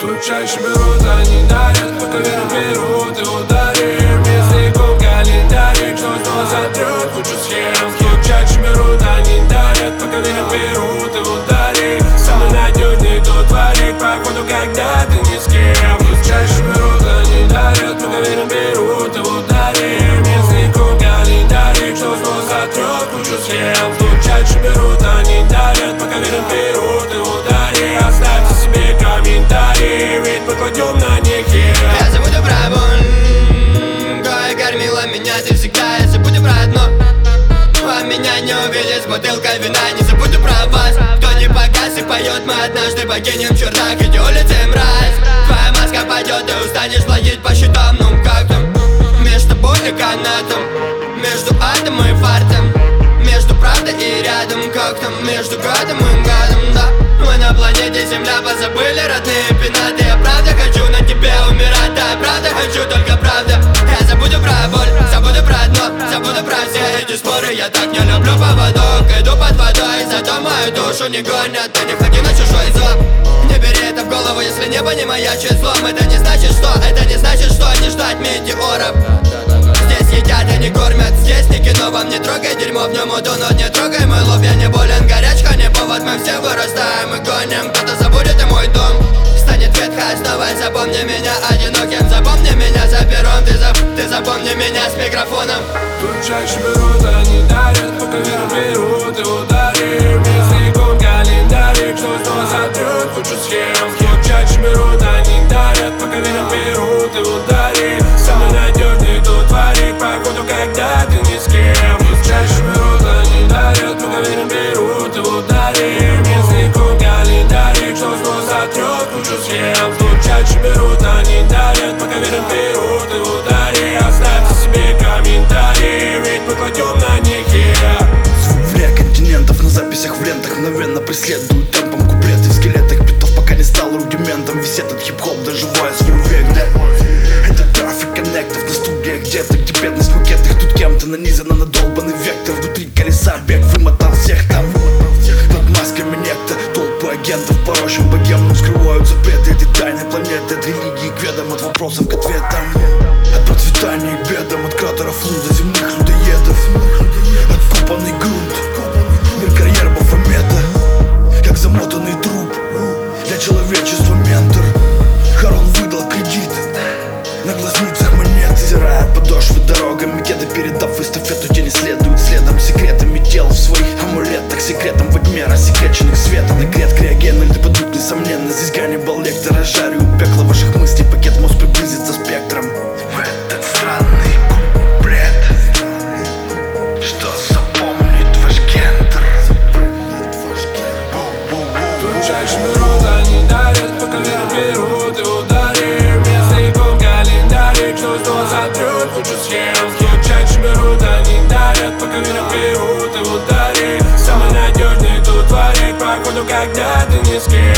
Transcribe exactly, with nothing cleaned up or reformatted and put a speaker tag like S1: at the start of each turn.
S1: Тут чаще берут, они дарят, пока веру берут и ударим. Языком календарик, что снова сотрет кучу схем. Тут чаще берут, они дарят, пока веру берут и ударим. Самый надежный тот варик, походу, когда ты ни с кем. Тут чаще берут, они дарят, пока веру берут и ударим. Языком календарик, что снова сотрет кучу схем. Тут чаще берут, они дарят, пока веру берут и ударим. Оставьте себе комментарии, ведь мы кладем на них хер.
S2: Я забуду про боль, кое кормила меня, ты всегда. Я забуду про одно, а меня не увидеть с бутылкой вина. Не забуду про вас, кто не погас и поет. Мы однажды покинем чердак, иди улицы мразь. Твоя маска пойдет, ты устанешь платить по счетам. Ну как там, между тобой и канатом, между атом и фартом, между правдой и рядом. Как там, между гадом и гадом, да. Мы на планете Земля, позабыли родные пенаты. Я правда хочу на тебе умирать, да, я правда хочу, только правда. Я забуду про боль, забуду про дно, забуду про все эти споры. Я так не люблю поводок, иду под водой, зато мою душу не гонят. Ты не ходи на чужой зов, не бери это в голову, если небо не маячит злом. Это не значит что, это не значит что не ждать метеоров. Здесь едят, а не кормят, здесь не кино. Вам не трогай дерьмо, в нем утонут. Не трогай мой лоб, я не болен, горячка не повод. Мы все вырастаем и гоним, кто-то забудет и мой дом. Станет ветхой основой, запомни меня одиноким. Запомни меня за пером, ты, зап... ты запомни меня с микрофоном.
S1: Тут чаще берут, они дарят, пока веру берут и ударим. Языком календарик, что снова сотрет кучу схем. Тут чаще берут, они дарят, пока веру берут и ударим. Самый надежный тот варик, походу, когда ты ни с кем. Тут чаще берут, они дарят, пока веру берут и ударим. Языком календарик, что снова сотрет кучу схем. Тут чаще берут, они дарят, пока веру берут и ударим. Оставьте себе комментарии, ведь мы кладем на них хер.
S3: Вне континентов на записях в лентах мгновенно преследуют темпом куплеты в скелетах битов, пока не стал рудиментом. Весь этот хип-хоп доживает свой век, да? Это трафик коннектов на студиях где-то, где бедность в макетах. Тут кем-то нанизано на долбанный вектор. Внутри колеса бег вымотал всех там. Под масками некто, толпы агентов порочим богемным скрывают запреты этой тайной планеты. От религии к ведам, от вопросов к ответам, от процветания к бедам, от кратеров лун до земных людоедов. Откопанный грунт, мир карьер Бафомета, как замотанный труп для человечества ментор. Харон выдал кредит, на глазницах монеты, стирая подошвы дорогами, кеды, передав эстафету, те не следуют следом. Секретами тел в своих амулетах, секретом во тьме рассекреченных света. Нагрет криоген, или подуть несомненно. Здесь Ганнибал Лектора, жарю пекло ваших мыслей. Пакет мозг приблизится спектром. В этот странный куплет, что запомнит ваш гендер.
S1: Тут чаще берут, они дарят, пока веру берут и ударим. Языком календарик, что снова сотрет кучу схем. Тут чаще берут, они дарят, пока веру берут и ударим. Самый надежный тут варик, походу, когда ты ни с кем.